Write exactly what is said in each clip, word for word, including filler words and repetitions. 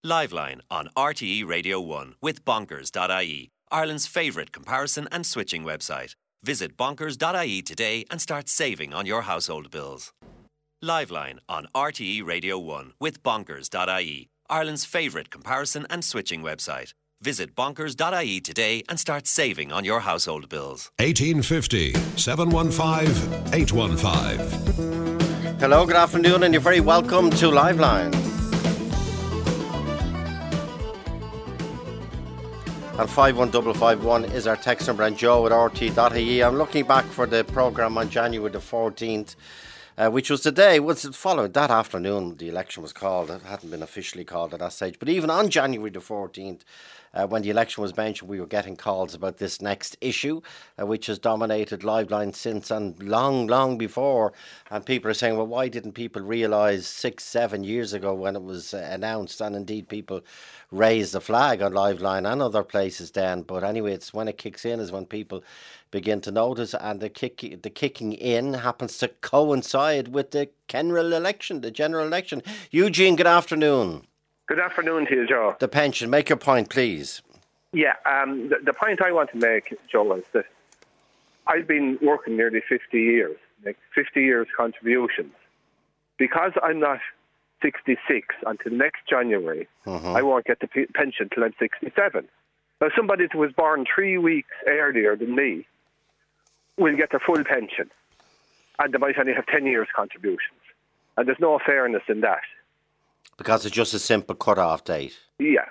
Liveline on R T E Radio one with bonkers dot I E, Ireland's favourite comparison and switching website. Visit bonkers dot I E today and start saving on your household bills. Liveline on R T E Radio one with bonkers dot I E, Ireland's favourite comparison and switching website. Visit bonkers dot I E today and start saving on your household bills. eighteen fifty, seven one five, eight one five. Hello, good afternoon, and you're very welcome to Liveline. And five one five five one is our text number, and Joe at R T dot I E. I'm looking back for the programme on January the fourteenth, uh, which was the day, was following that afternoon the election was called. It hadn't been officially called at that stage. But even on January the fourteenth, uh, when the election was mentioned, we were getting calls about this next issue, uh, which has dominated Liveline since and long, long before. And people are saying, well, why didn't people realise six, seven years ago when it was uh, announced? And indeed, people raised the flag on Liveline and other places then. But anyway, it's when it kicks in is when people begin to notice, and the kick, the kicking in happens to coincide with the general election, the general election. Eugene, good afternoon. Good afternoon to you, Joe. The pension, make your point, please. Yeah, um, the, the point I want to make, Joe, is that I've been working nearly fifty years, like fifty years contributions. Because I'm not sixty-six until next January, uh-huh. I won't get the p- pension till I'm sixty-seven. Now, somebody who was born three weeks earlier than me will get their full pension, and they might only have ten years contributions. And there's no fairness in that. Because it's just a simple cut-off date. Yeah.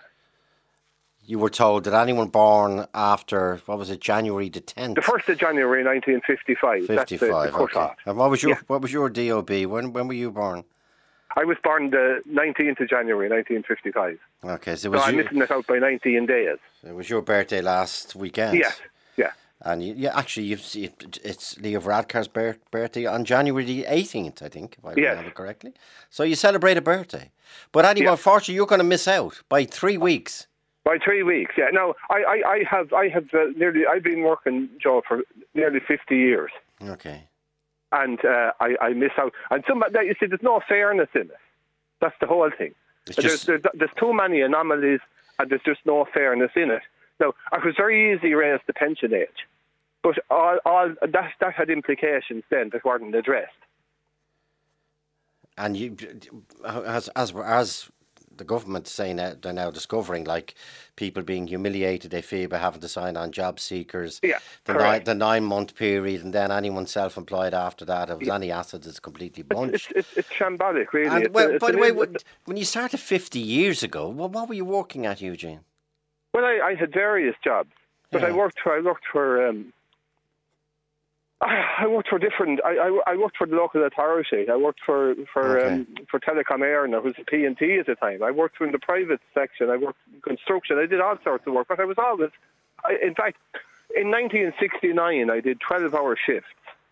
You were told that anyone born after, what was it, January the tenth? The first of January nineteen fifty-five. fifty-five, that's the, the cut-off. Okay. And what was your yeah. what was your D O B? When when were you born? I was born the nineteenth of January nineteen fifty-five. Okay, so, it so was I'm you, missing it out by nineteen days. It was your birthday last weekend. Yes, yeah. And you, yeah, actually, you've seen, it's Leo Varadkar's bir- birthday on January the eighteenth, I think, if I yes. remember correctly. So you celebrate a birthday. But anyway, yes. unfortunately, you're going to miss out by three weeks. By three weeks, yeah. Now, I, I, I have, I have uh, nearly, I've been working, Joe, for nearly fifty years. Okay. And uh, I, I miss out. And some, you see, there's no fairness in it. That's the whole thing. It's there's, just... there's, there's too many anomalies, and there's just no fairness in it. Now, it was very easy to raise the pension age, but all, all that, that had implications then that weren't addressed. And you, as as as the government saying that they're now discovering, like people being humiliated, they feel by having to sign on job seekers. Yeah, the nine, the nine month period, and then anyone self-employed after that, if there's yeah. any assets, it's completely bunched. It's, it's, it's shambolic, really. And, it's well, a, by the way, when you started fifty years ago, well, what were you working at, Eugene? Well, I, I had various jobs, but yeah. I worked for I worked for. Um, I worked for different. I, I, I worked for the local authority. I worked for for okay. um, for Telecom Éireann. I was a P and T at the time. I worked in the private section. I worked in construction. I did all sorts of work, but I was always. I, in fact, in nineteen sixty-nine, I did twelve-hour shifts.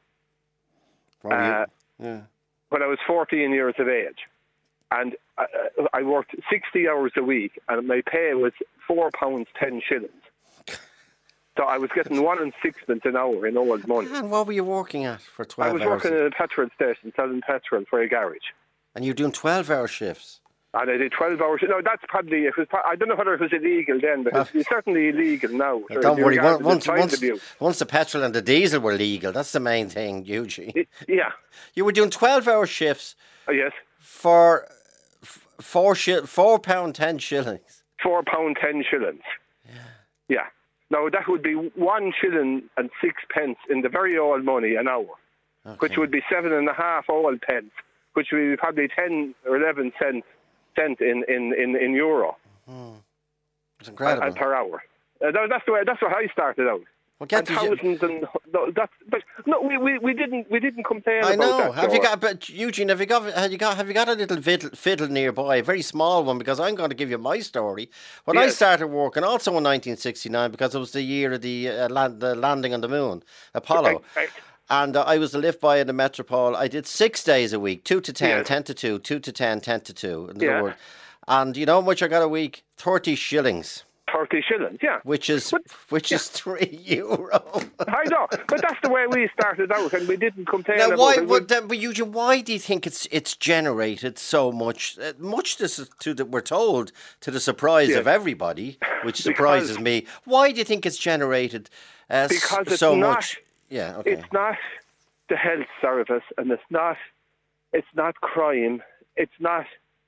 Uh, yeah. When I was fourteen years of age, and I, I worked sixty hours a week, and my pay was four pounds ten shillings. So I was getting one and sixpence an hour in old money. And what were you working at for twelve hours? I was working at a petrol station selling petrol for a garage. And you were doing twelve-hour shifts? And I did twelve hours. No, that's probably, it was, I don't know whether it was illegal then, but it's, it's certainly illegal now. Well, don't worry, once, once, once the petrol and the diesel were legal, that's the main thing, Eugene. It, yeah. You were doing twelve-hour shifts. Oh, yes. For four, shi- four pound ten shillings. Four pound ten shillings. Yeah. Yeah. Now, that would be one shilling and six pence in the very old money an hour, okay. which would be seven and a half old pence, which would be probably ten or eleven cents cent in, in, in, in euro. Mm. It's incredible. And, and per hour. Uh, that, that's the way. That's what I started out. Well, get and thousands you... and no, that's but no, we, we, we didn't we didn't complain I about know. that. Have you got, but Eugene? Have you got? Have you got? Have you got a little fiddle, fiddle nearby? A very small one, because I'm going to give you my story. When yes. I started working, also in nineteen sixty-nine, because it was the year of the uh, land, the landing on the moon, Apollo. Right, right. And uh, I was the lift boy in the Metropole. I did six days a week, two to ten, yes. ten to two, two to ten, ten to two. In yeah. other words. And you know how much I got a week? Thirty shillings. thirty shillings, yeah. Which is but, which yeah. is three euro. I know, but that's the way we started out, and we didn't complain Now, about why, it. what, then, but Eugene, why do you think it's it's generated so much? Uh, much this is to the, we're told to the surprise Yes. of everybody, which Because- surprises me. Why do you think it's generated uh, Because s- it's so not- much? Yeah, okay. It's not the health service, and it's not it's not crime. It's not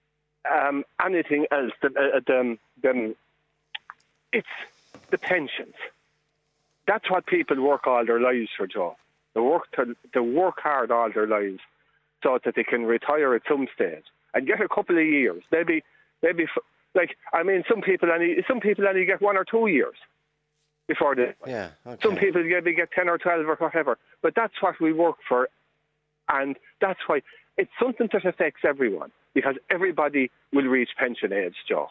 um, anything else. Than, uh, than, than it's the pensions. That's what people work all their lives for, Joe. They work to, they work hard all their lives so that they can retire at some stage and get a couple of years. Maybe, maybe f- like I mean, some people only some people only get one or two years before they. Yeah, okay. Some people maybe get ten or twelve or whatever, but that's what we work for, and that's why it's something that affects everyone because everybody will reach pension age, Joe.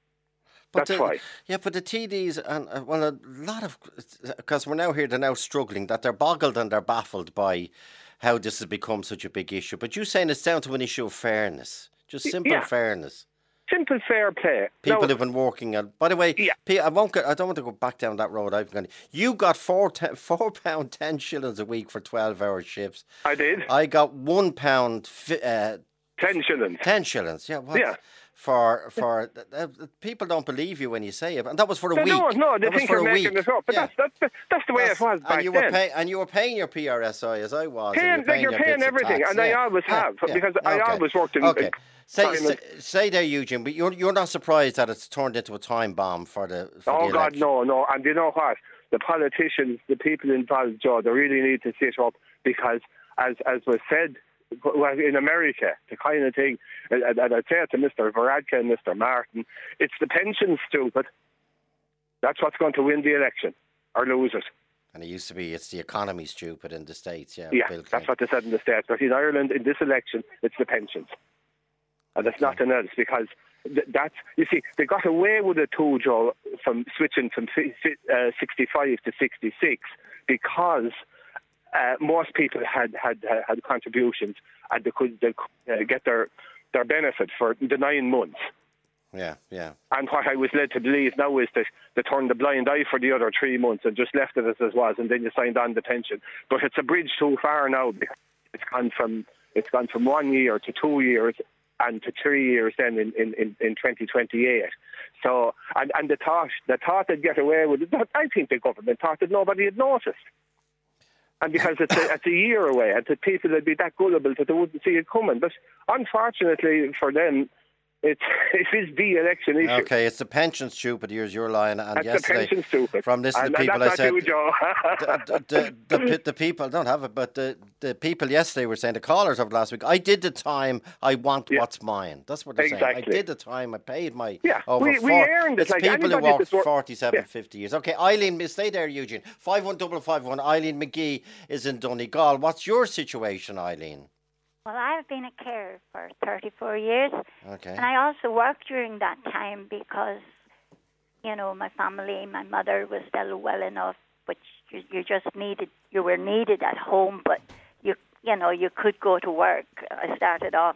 But That's the, why. Yeah, but the T Ds, and uh, well, a lot of, because we're now here, they're now struggling, that they're boggled and they're baffled by how this has become such a big issue. But you're saying it's down to an issue of fairness, just simple Yeah. fairness. Simple fair play. People Now, have been working on. By the way, Yeah. P- I won't. Go, I don't want to go back down that road. I've gone. You got four ten, four pound ten shillings a week for twelve hour shifts. I did I got one pound fi- uh, ten shillings. ten shillings. Yeah. What? Yeah. For for uh, people don't believe you when you say it, and that was for a They week. don't, no, they That was think for you're a making week. it up. But Yeah. that's, that's that's the way That's- it was back and you were then. pay, and you were paying your P R S I as I was. and Paying- you were like paying you're your paying bits of everything, tax. and I Yeah, always yeah, have, yeah. because I Okay. always worked in- Okay, in say, time say, and- say there, Eugene, but you're you're not surprised that it's turned into a time bomb for the. For Oh the God, election. no, no. And you know what? The politicians, the people involved, Joe, they really need to sit up because, as as was said, well, in America, the kind of thing, and, and I'd say it to Mister Varadkar and Mister Martin, it's the pension, stupid. That's what's going to win the election or lose it. And it used to be, it's the economy, stupid, in the States. Yeah, Yeah, Bill that's Clinton. what they said in the States. But in Ireland, in this election, it's the pensions. And it's nothing else because th- that's, you see, they got away with it too, Joe, from switching from fi- fi- uh, sixty-five to sixty-six because uh, most people had, had, had contributions and they could, they could uh, get their, their benefit for the nine months. Yeah, yeah. And what I was led to believe now is that they turned the blind eye for the other three months and just left it as it was, and then you signed on the pension. But it's a bridge too far now because it's gone from it's gone from one year to two years and to three years then in, in, in, in twenty twenty-eight. So and, and the thought the thought they'd get away with it, I think the government thought that nobody had noticed. And because it's a, it's a year away, and the people would be that gullible that they wouldn't see it coming. But unfortunately for them, It's, it is the election issue. Okay, it's the pension, stupid. Here's your line. And That's yesterday, the pension, stupid. from listening and, to people, and I that's not said you, Joe. the, the, the, the, the people don't have it, but the, the people yesterday were saying, the callers of last week, I did the time, I want Yeah. what's mine. That's what they're saying. I Exactly. did the time, I paid my Yeah, over we- we four- earned it, It's like people who anybody work that's wor- forty-seven, Yeah. fifty years. Okay, Eileen, stay there, Eugene. five one five five one, Eileen McGee is in Donegal. What's your situation, Eileen? Well, I've been a carer for thirty-four years, Okay. and I also worked during that time because, you know, my family, my mother was still well enough, but you, you just needed, you were needed at home, but you, you know, you could go to work. I started off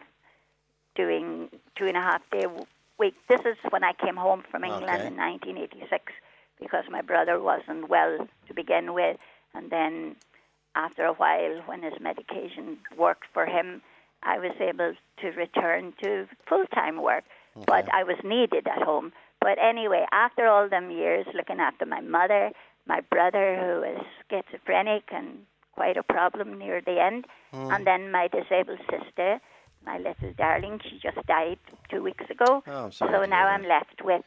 doing two and a half day w- week. This is when I came home from England Okay. in nineteen eighty-six because my brother wasn't well to begin with, and then after a while, when his medication worked for him, I was able to return to full-time work. Okay. But I was needed at home. But anyway, after all them years looking after my mother, my brother who is schizophrenic and quite a problem near the end, Mm. and then my disabled sister, my little darling, she just died two weeks ago. Oh, I'm sorry so to now hear I'm that. left with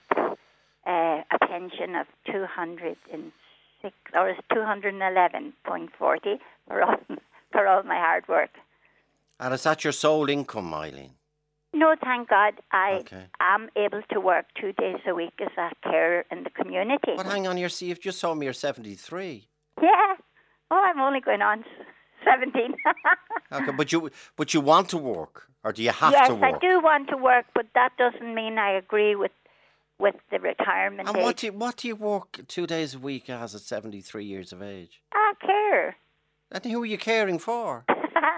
uh, a pension of two hundred and six or is two hundred and eleven point forty for all for all my hard work. And is that your sole income, Eileen? No, thank God, I Okay. am able to work two days a week as a carer in the community. But hang on, you're, see, you've just told me you're seventy-three. Yeah. Oh, I'm only going on s- seventeen. Okay, but you but you want to work, or do you have yes, to work? I do want to work, but that doesn't mean I agree with with the retirement And age. what do you, what do you work two days a week as at seventy-three years of age? I care. And who are you caring for?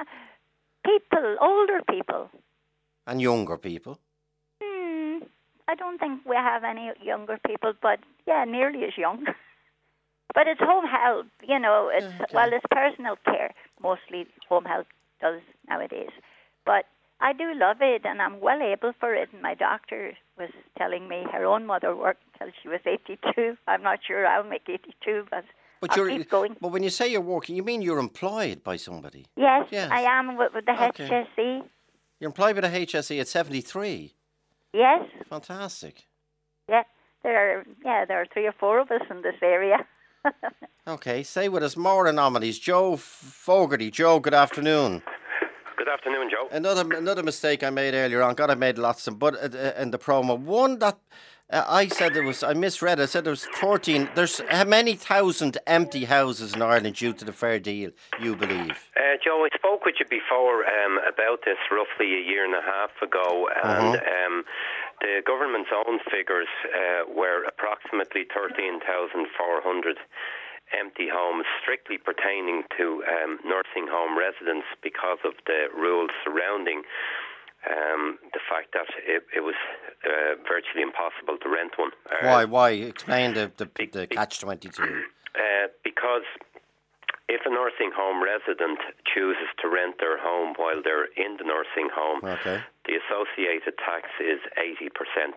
People, older people. And younger people? Hmm. I don't think we have any younger people, but yeah, nearly as young. But it's home health, you know. It's Okay. well, it's personal care mostly. Home health does nowadays, but I do love it, and I'm well able for it. And my doctor was telling me her own mother worked until she was eighty-two. I'm not sure I'll make eighty-two, but, But I'll you're, keep going. but when you say you're working, you mean you're employed by somebody? Yes, Yes. I am with, with the Okay. H S E. You're employed by the H S E at seventy-three. Yes, Fantastic. yeah. There are yeah, there are three or four of us in this area. Okay, stay with us. More anomalies. Joe Fogarty. Joe, good afternoon. Good afternoon, Joe. Another another mistake I made earlier on. God, I made lots of them, but uh, uh, in the promo, one that uh, I said there was, I misread. I said there was thirteen. There's how many thousand empty houses in Ireland due to the fair deal? You believe? Uh, Joe, I spoke with you before um, about this roughly a year and a half ago, and um, the government's own figures uh, were approximately thirteen thousand four hundred empty homes, strictly pertaining to um, nursing home residents because of the rules surrounding um, the fact that it, it was uh, virtually impossible to rent one. Uh, Why? Why? Explain the the, the catch twenty-two. Uh, because if a nursing home resident chooses to rent their home while they're in the nursing home, Okay. the associated tax is eighty percent.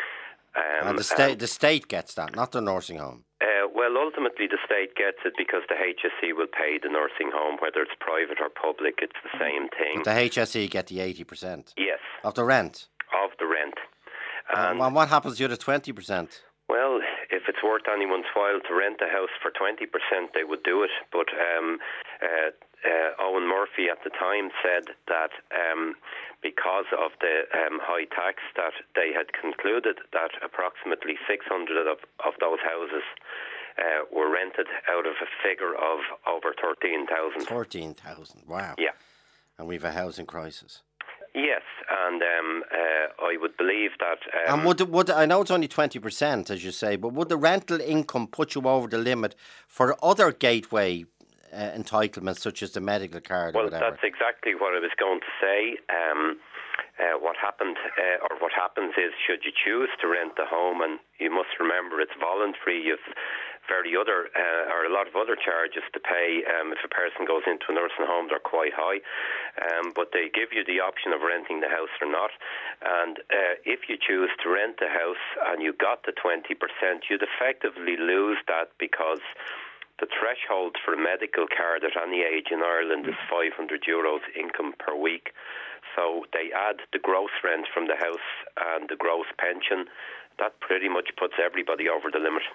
Um, And the state the state gets that, not the nursing home. Uh, well, ultimately the state gets it because the H S E will pay the nursing home, whether it's private or public, it's the same thing. But the H S E get the eighty percent Yes, of the rent. of the rent. And, And, and what happens to the other twenty percent? well, if it's worth anyone's while to rent a house for twenty percent, they would do it. But um, uh, uh, Owen Murphy at the time said that um, because of the um, high tax, that they had concluded that approximately six hundred of, of those houses uh, were rented out of a figure of over thirteen thousand. Fourteen thousand. Wow. Yeah. And we've a housing crisis. Yes, and um, uh, I would believe that... Um, And would the, would I know it's only twenty percent, as you say, but would the rental income put you over the limit for other gateway uh, entitlements, such as the medical card well, or whatever? that's exactly what I was going to say. Um, uh, what happened, uh, or what happens is, should you choose to rent the home, and you must remember it's voluntary, you've very other, uh, or a lot of other charges to pay. Um, if a person goes into a nursing home, they're quite high, um, but they give you the option of renting the house or not. And uh, if you choose to rent the house and you got the twenty percent, you'd effectively lose that, because the threshold for a medical card at any age in Ireland is five hundred euros income per week. So they add the gross rent from the house and the gross pension. That pretty much puts everybody over the limit.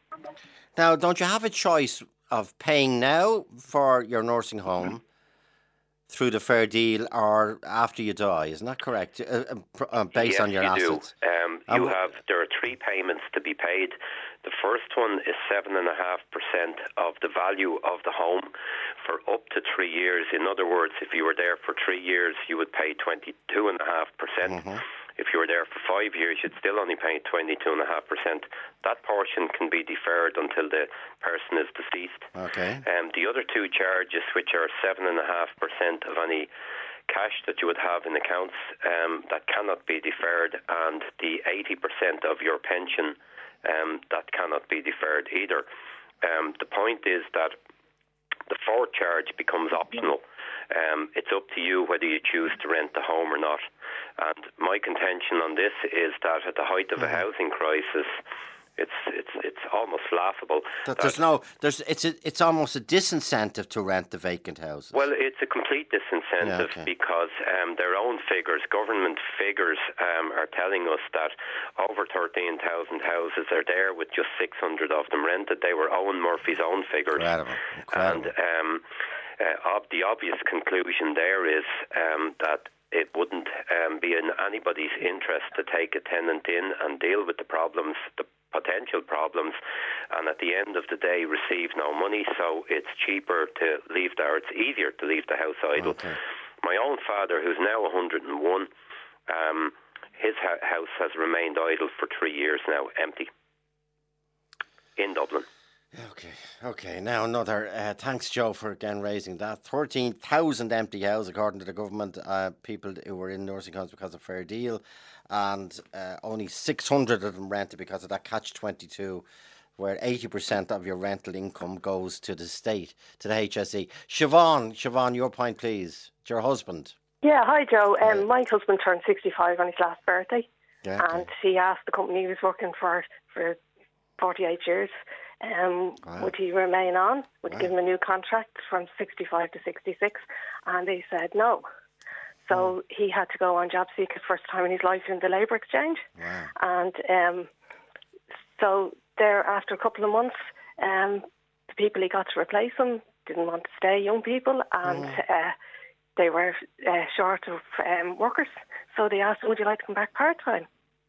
Now, don't you have a choice of paying now for your nursing home through the fair deal or after you die? Isn't that correct? Uh, uh, uh, based yes, on your you assets. do. Um, And you wh- have there are three payments to be paid. The first one is seven and a half percent of the value of the home for up to three years. In other words, if you were there for three years, you would pay twenty two and a half percent. If you were there for five years, you'd still only pay twenty-two point five percent. That portion can be deferred until the person is deceased. Okay. Um, the other two charges, which are seven point five percent of any cash that you would have in accounts, um, that cannot be deferred, and the eighty percent of your pension, um, that cannot be deferred either. Um, the point is that the fourth charge becomes optional. Um, it's up to you whether you choose to rent the home or not. And my contention on this is that at the height of a housing crisis, it's it's it's almost laughable. That there's no, there's it's a, it's almost a disincentive to rent the vacant houses. Well, it's a complete disincentive, Yeah, okay. because um, their own figures, government figures, um, are telling us that over thirteen thousand houses are there with just six hundred of them rented. They were Owen Murphy's own figures. Incredible, incredible. And um, uh, ob- the obvious conclusion there is um, that it wouldn't um, be in anybody's interest to take a tenant in and deal with the problems, the potential problems, and at the end of the day receive no money. So it's cheaper to leave the, or it's easier to leave the house idle. Okay. My own father, who's now one hundred and one, um, his ha- house has remained idle for three years now, empty, in Dublin. Okay, okay. Now another. Uh, thanks, Joe, for again raising that. thirteen thousand empty houses, according to the government, uh, people who were in nursing homes because of Fair Deal, and uh, only six hundred of them rented because of that catch twenty-two, where eighty percent of your rental income goes to the state, to the H S E. Siobhan, Siobhan, your point, please. It's your husband. Yeah, hi, Joe. Um, Yeah. my husband turned sixty-five on his last birthday, Yeah, okay. and he asked the company he was working for for forty-eight years, um, Wow. would he remain on? Would Wow. he give him a new contract from sixty-five to sixty-six? And they said no. So he had to go on job seekers first time in his life in the labour exchange. Wow. And um, so there, after a couple of months, um, the people he got to replace him didn't want to stay, young people, and uh, they were uh, short of um, workers. So they asked him, would you like to come back part-time?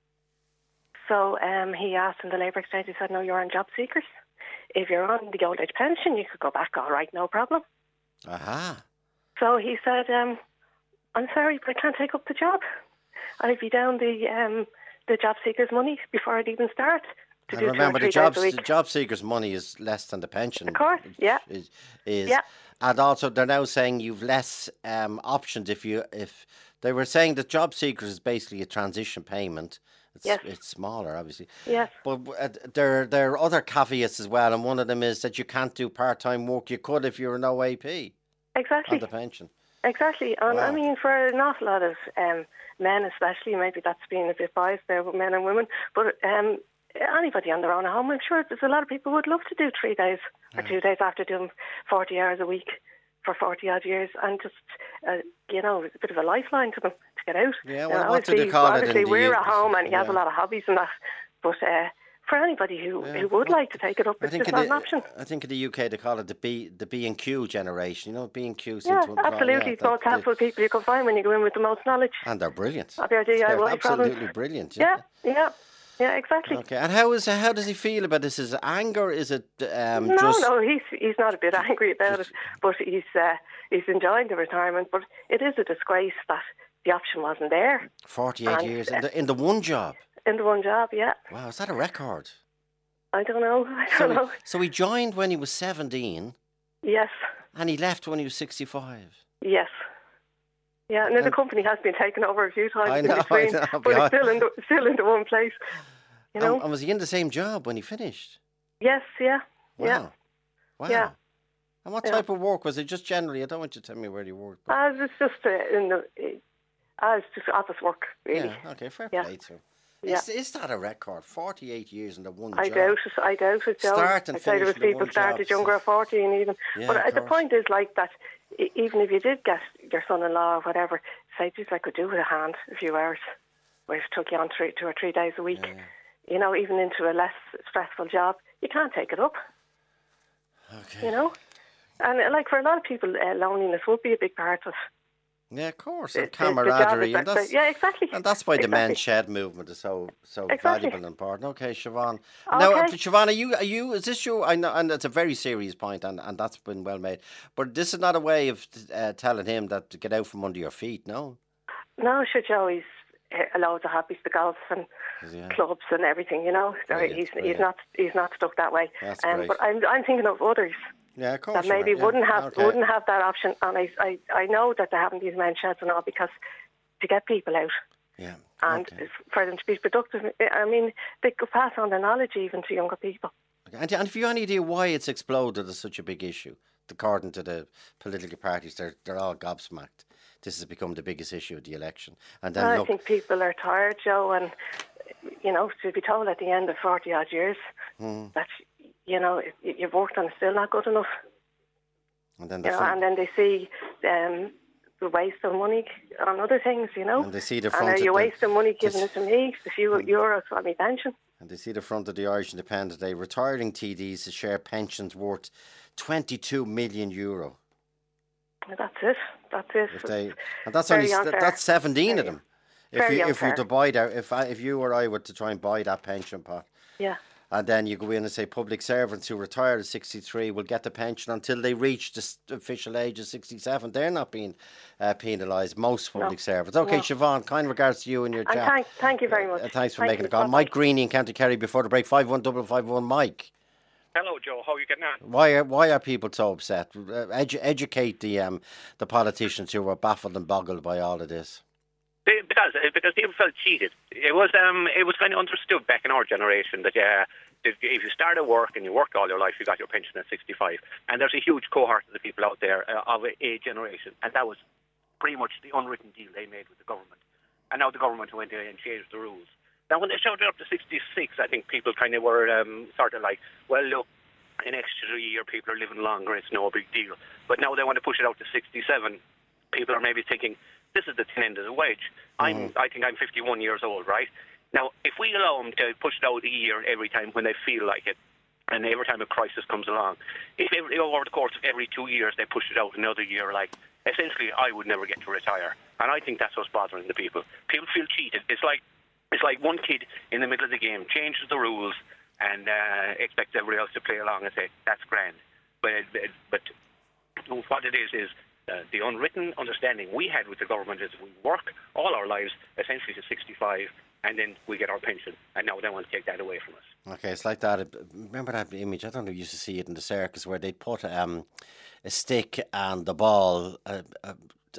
So um, he asked in the labour exchange, he said, no, you're on job seekers. If you're on the old age pension, you could go back, all right, no problem. Aha. So he said, um, I'm sorry, but I can't take up the job. I'd be down the um, the job seekers' money before I'd even start to And do two or remember, three the job, days a week. the job seekers' money is less than the pension. Of course, which yeah. Is, is, Yeah. And also, they're now saying you've less um, options if you if they were saying that job seekers is basically a transition payment. It's, Yes. it's smaller, obviously. Yes. But uh, there there are other caveats as well, and one of them is that you can't do part time work. You could if you're an O A P Exactly. on the pension. Exactly. And I Wow. mean, for an awful lot of um, men especially, maybe that's being a bit biased there with men and women, but um, anybody on their own at home, I'm sure there's a lot of people who would love to do three days or two days after doing forty hours a week for forty odd years, and just, uh, you know, it's a bit of a lifeline to them to get out. Yeah, Now, well, what do they obviously- call it in Obviously, the we're U- at home and he has yeah. a lot of hobbies and that, but uh, for anybody who, Yeah. who would Well, like to take it up, I it's think just in not the, an option. I think in the U K they call it the B the B and Q generation. You know, B and Q. Yeah, seem to imply- absolutely. yeah, It's most that- helpful people you can find when you go in with the most knowledge and they're brilliant. of your D I They're Y absolutely problems. brilliant. Yeah, yeah, yeah, exactly. Okay, and how is how does he feel about this? Is it anger? Is it um, No, just no, he's he's not a bit angry about it, but he's uh, he's enjoying the retirement. But it is a disgrace that the option wasn't there forty-eight and, years in the in the one job? in the one job. Yeah, Wow, is that a record? I don't know. I So don't he, know. so he joined when he was seventeen, Yes, and he left when he was sixty-five. yes. Yeah, and the And- company has been taken over a few times I in know, I between, know, but but I- it's still in the still in the one place. You know? And, and was he in the same job when he finished? yes, yeah, Wow. yeah. Wow. Yeah. And what Yeah. type of work was it? Just generally, I don't want you to tell me where you worked. But As it's just uh, in the uh, as just office work, really. yeah, okay, fair Yeah. play to him. Yeah. Is, is that a record? forty-eight years in the one I job. doubt it. I doubt it, Joe. Start and I'd say there was finish in the people one started job. younger at fourteen even. Yeah, but of uh, the course. point is like that. e- Even if you did get your son-in-law or whatever, say, geez, I could do with a hand a few hours, where it took you on three, two or three days a week. You know, even into a less stressful job, you can't take it up. Okay. You know, and uh, like for a lot of people, uh, loneliness would be a big part of. Yeah, of course, The- and the- the job camaraderie, is and that- that's yeah, exactly. and that's why the Exactly. men's shed movement is so so Exactly. valuable and important. Okay, Siobhan. Now, Okay. Siobhan, are you are you? Is this your? I know, and it's a very serious point, and, and that's been well made. But this is not a way of uh, telling him that to get out from under your feet. No. No, sure, Joe, he's uh, loads of hobbies, the golf and Yeah. clubs and everything, you know. So Brilliant, he's brilliant. he's not he's not stuck that way. That's um, great. but I'm I'm thinking of others Yeah, of course. that you maybe are, yeah. wouldn't have Okay. wouldn't have that option. And I, I I know that they're having these men's sheds and all because to get people out Yeah. and okay. for them to be productive. I mean, they could pass on their knowledge even to younger people. And, and have you any idea why it's exploded as such a big issue? According to the political parties, they're they're all gobsmacked. This has become the biggest issue of the election. And then I look, think people are tired, Joe, and you know, to be told at the end of forty odd years Hmm. that you know you've worked and it's still not good enough. and then the You know, front, and then they see um, the waste of money on other things, you know. And they see the And front are of you the- wasting money giving this- it to me? A few euros for my pension. and they see the front of the Irish Independent today. Retiring T Ds to share pensions worth twenty-two million euro. That's it. That's it. If they, and that's Very only that- unfair. that's seventeen of Very- them. If very you if you unfair. to buy that, if I, if you or I were to try and buy that pension pot, Yeah. and then you go in and say public servants who retire at sixty-three will get the pension until they reach the s- official age of sixty-seven. They're not being uh, penalised, most public servants. Okay, No. Siobhan, kind regards to you and your And chat. thank, thank you very much. Uh, thanks for Thank making you. the call. Bye-bye. Mike Greeny in County Kerry before the break, five one double five one. Mike. Hello, Joe. How are getting on? Why are why are people so upset? Edu- educate the um the politicians who were baffled and boggled by all of this. Because because people felt cheated. It was um it was kind of understood back in our generation that yeah. If you started work and you worked all your life, you got your pension at sixty-five. And there's a huge cohort of the people out there uh, of a, a generation. And that was pretty much the unwritten deal they made with the government. And now the government went in and changed the rules. Now, when they showed it up to sixty-six, I think people kind of were um, sort of like, well, look, an extra year, people are living longer, it's no big deal. But now they want to push it out to sixty-seven. People are maybe thinking, this is the thin end of the wedge. Mm-hmm. I'm, I think I'm fifty-one years old, right? Now, if we allow them to push it out a year every time when they feel like it, and every time a crisis comes along, if every, over the course of every two years they push it out another year, like, essentially I would never get to retire. And I think that's what's bothering the people. People feel cheated. It's like it's like one kid in the middle of the game changes the rules and uh, expects everybody else to play along and say, that's grand. But, but what it is is uh, the unwritten understanding we had with the government is we work all our lives essentially to sixty-five, and then we get our pension, and now they want to take that away from us. Okay, it's like that. Remember that image? I don't know if you used to see it in the circus where they'd put um, a stick and the ball, uh, uh,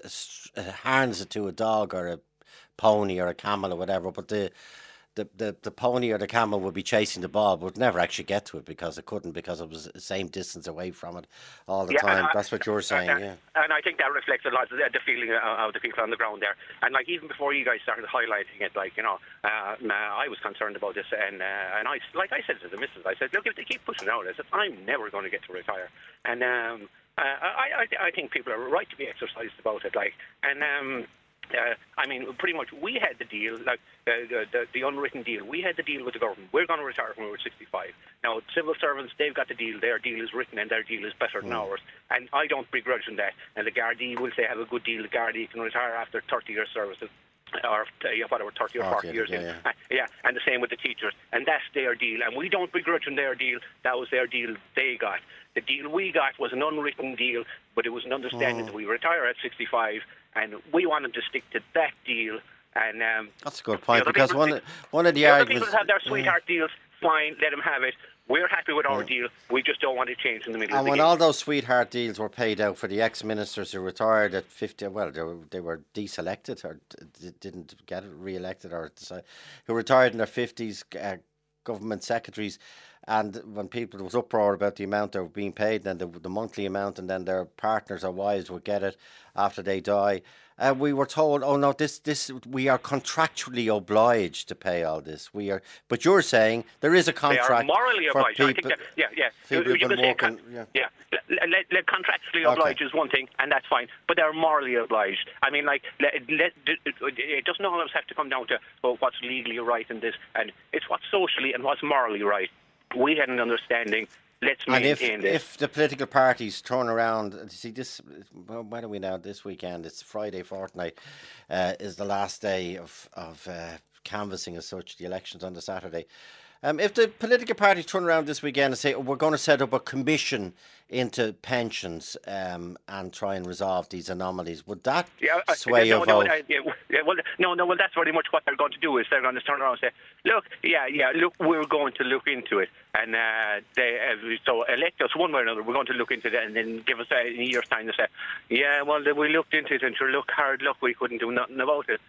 uh, harness it to a dog or a pony or a camel or whatever, but the, the, the, the pony or the camel would be chasing the ball, but would never actually get to it because it couldn't, because it was the same distance away from it all the yeah, time. I, That's what you're saying, and, yeah. And I think that reflects a lot of the, the feeling of, of the people on the ground there. And like even before you guys started highlighting it, like, you know, uh, I was concerned about this, and uh, and I, like I said to the missus, I said, look, if they keep pushing it out, I said, I'm never going to get to retire. And um, uh, I, I, I think people are right to be exercised about it, like, and um, Uh, I mean, pretty much we had the deal, like uh, the, the the unwritten deal. We had the deal with the government. We're going to retire when we're sixty-five. Now, civil servants, they've got the deal. Their deal is written and their deal is better than mm. ours. And I don't begrudge them that. And the Gardaí will say have a good deal. The Gardaí can retire after thirty years services. Or uh, whatever, thirty or forty years yeah, in. Yeah. Uh, yeah, and the same with the teachers. And that's their deal. And we don't begrudge them their deal. That was their deal they got. The deal we got was an unwritten deal, but it was an understanding mm. that we retire at sixty-five, and we wanted to stick to that deal. And um, that's a good point, because people, one, one of the, the arguments... other people have their sweetheart yeah. deals, fine, let them have it. We're happy with our yeah. deal. We just don't want to change in the middle and of the when game. all those sweetheart deals were paid out for the ex-ministers who retired at fifty, well, they were, they were deselected or d- didn't get re-elected, or decide, who retired in their fifties, uh, government secretaries, and when people, there was uproar about the amount they were being paid, then the, the monthly amount, and then their partners or wives would get it after they die. Uh, we were told, oh no, this this we are contractually obliged to pay all this. We are, but you're saying there is a contract. They are morally for obliged. People, I think that, yeah, yeah. People you, you been working, con- yeah. yeah. Let, let, let contractually obliged okay. is one thing, and that's fine. But they're morally obliged. I mean, like, let, let, it doesn't always have to come down to well, what's legally right in this, and it's what's socially and what's morally right. We had an understanding. Let's maintain and if, this. if the political parties turn around, see this, when are we now? This weekend, it's Friday fortnight, uh, is the last day of, of uh, canvassing as such, the elections on the Saturday. Um, if the political parties turn around this weekend and say, oh, we're going to set up a commission into pensions um, and try and resolve these anomalies, would that yeah, uh, sway no, your no, vote? Uh, yeah, yeah, well, no, no, well, that's very much what they're going to do, is they're going to turn around and say, look, yeah, yeah, look, we're going to look into it. And uh, they uh, so elect us one way or another, we're going to look into that, and then give us a, a year's time to say, yeah, well, we looked into it, and sure, look, hard luck, we couldn't do nothing about it.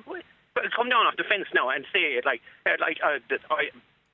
But come down off the fence now and say it, like, uh, like uh, that I...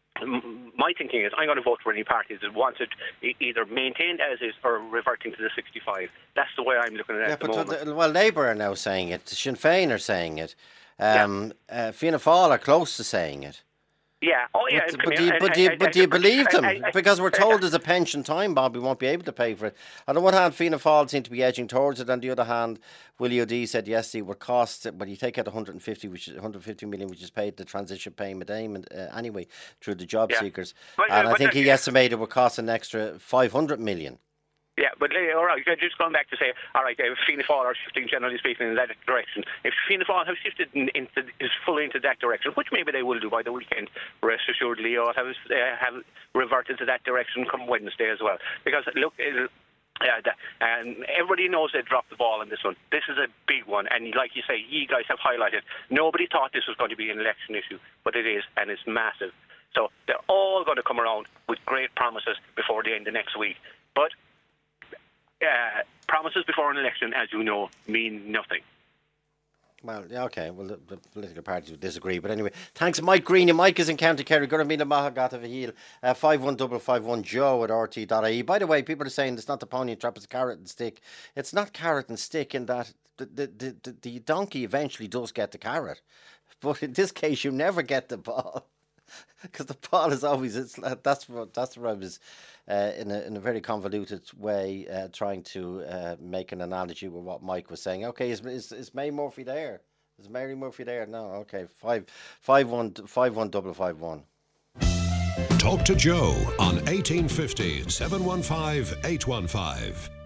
My thinking is I'm going to vote for any parties that wants it either maintained as is or reverting to the sixty-five. That's the way I'm looking at it yeah, at the but moment. The, well, Labour are now saying it. Sinn Féin are saying it. Um, yeah. uh, Fianna Fáil are close to saying it. Yeah. Oh, yeah. But, but, do, you, but, do, you, but do you believe them? Because we're told there's a pension time bomb, we won't be able to pay for it. On the one hand, Fianna Fáil seem to be edging towards it. On the other hand, Willie O'Dea said yesterday would cost, but you take out one hundred fifty, which is one hundred fifty million, which is paid the transition payment uh, anyway through the job yeah. seekers. But, and uh, I think he yeah. estimated it would cost an extra five hundred million. Yeah, but uh, all right, just going back to say, all right, if Fianna Fáil are shifting, generally speaking, in that direction. If Fianna Fáil have shifted in, into, is fully into that direction, which maybe they will do by the weekend, rest assured, Leo have uh, have reverted to that direction come Wednesday as well. Because look, uh, the, and everybody knows they dropped the ball on this one. This is a big one, and like you say, you guys have highlighted. Nobody thought this was going to be an election issue, but it is, and it's massive. So they're all going to come around with great promises before the again the next week. But uh, promises before an election, as you know, mean nothing. Well, yeah, okay. Well, the, the political parties would disagree, but anyway. Thanks, Mike Greeny. Mike is in County Kerry. Guramina Mahagata Vahil. Uh, five one five five one Joe at R T dot I E. By the way, people are saying it's not the pony and trap, it's carrot and stick. It's not carrot and stick in that the the, the, the, the donkey eventually does get the carrot, but in this case, you never get the ball. Because the ball is always, it's, that's what that's what I was uh, in a in a very convoluted way uh, trying to uh, make an analogy with what Mike was saying. Okay, is is, is May Murphy there? Is Mary Murphy there? No. Okay, five five one five one double five one. Talk to Joe on eighteen fifty, seven one five, eight one five.